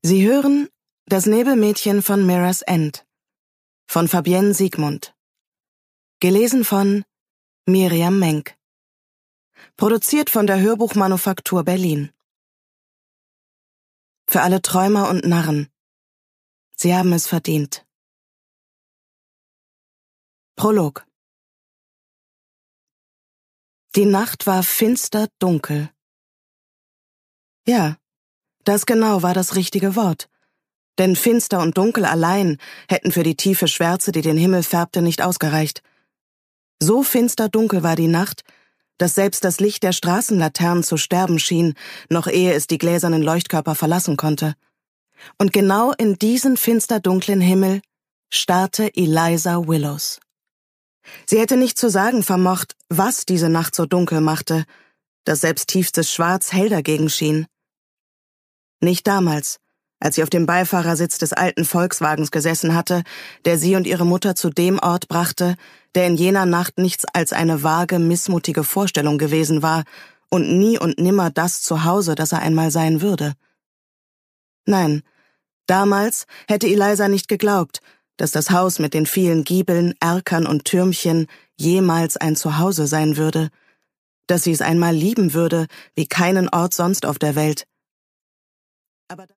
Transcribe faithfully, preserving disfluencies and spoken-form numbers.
Sie hören Das Nebelmädchen von Mirror's End von Fabienne Siegmund. Gelesen von Miriam Menk. Produziert von der Hörbuchmanufaktur Berlin. Für alle Träumer und Narren. Sie haben es verdient. Prolog. Die Nacht war finster dunkel. Ja, das genau war das richtige Wort. Denn finster und dunkel allein hätten für die tiefe Schwärze, die den Himmel färbte, nicht ausgereicht. So finster dunkel war die Nacht, dass selbst das Licht der Straßenlaternen zu sterben schien, noch ehe es die gläsernen Leuchtkörper verlassen konnte. Und genau in diesen finsterdunklen Himmel starrte Eliza Willows. Sie hätte nicht zu sagen vermocht, was diese Nacht so dunkel machte, dass selbst tiefstes Schwarz hell dagegen schien. Nicht damals, als sie auf dem Beifahrersitz des alten Volkswagens gesessen hatte, der sie und ihre Mutter zu dem Ort brachte, der in jener Nacht nichts als eine vage, missmutige Vorstellung gewesen war und nie und nimmer das Zuhause, das er einmal sein würde. Nein, damals hätte Eliza nicht geglaubt, dass das Haus mit den vielen Giebeln, Erkern und Türmchen jemals ein Zuhause sein würde, dass sie es einmal lieben würde, wie keinen Ort sonst auf der Welt. Aber